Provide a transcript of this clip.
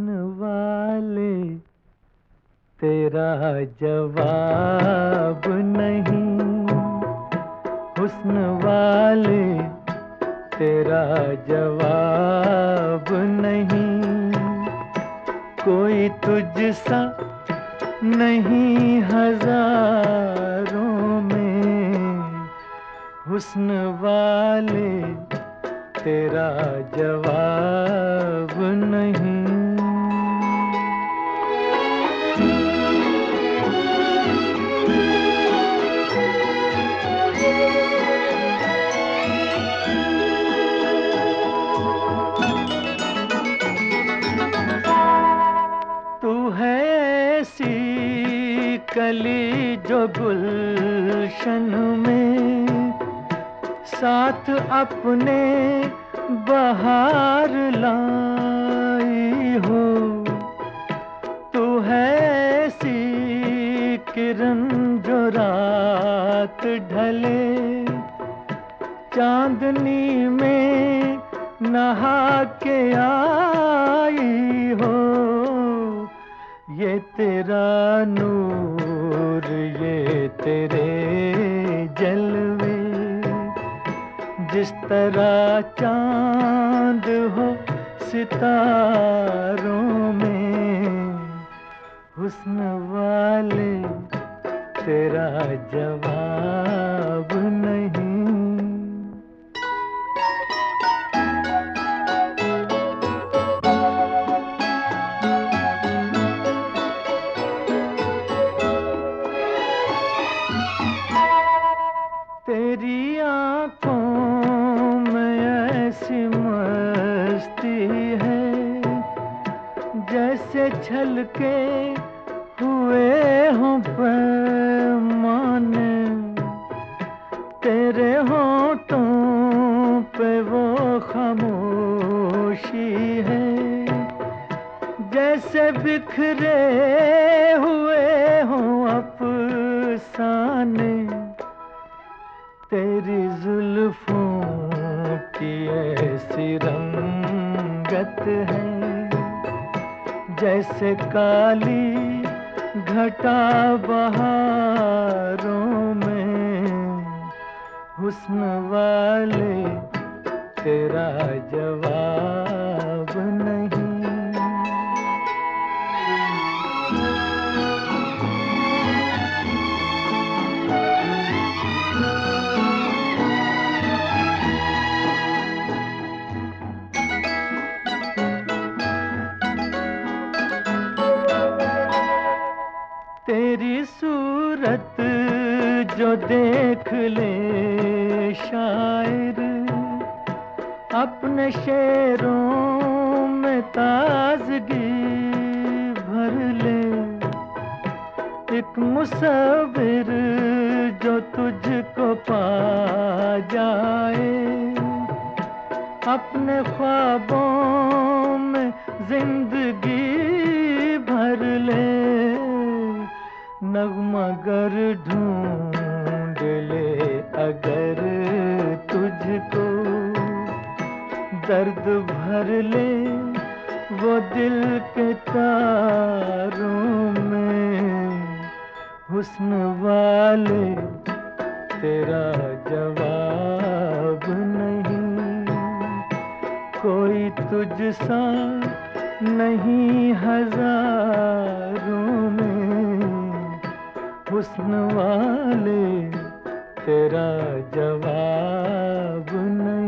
हुस्न वाले तेरा जवाब नहीं, हुस्न वाले तेरा जवाब नहीं, कोई तुझसा नहीं हजारों में, हुस्न वाले तेरा जवाब नहीं। तू है ऐसी कली जो गुलशन में साथ अपने बहार लाई हो। तू है ऐसी किरण जो रात ढले चांदनी में नहा के आई हो। ये तेरा नूर, ये तेरे जलवे, जिस तरह चांद हो सितारों में, हुस्न वाले तेरा जवाब नहीं। तेरी आंखों में ऐसी मस्ती है जैसे छलके हुए हों पैमाने। तेरे होठों पे वो खामोशी है जैसे बिखरे हुए हों अफसाने। तेरी जुल्फों की ऐसी रंगत है जैसे काली घटा बहारों में, हुस्न वाले तेरा जवाब नहीं। तेरी सूरत जो देख ले शायर अपने शेरों में ताजगी भर ले। एक मुसव्विर जो तुझको पा जाए अपने ख्वाबों में जिंदगी भर ले। नगमगर ढूंढ ले अगर तुझको, दर्द भर ले वो दिल के तारों में, हुस्न वाले तेरा जवाब नहीं। कोई तुझसा नहीं हजारों में, हुस्न वाले तेरा जवाब नहीं।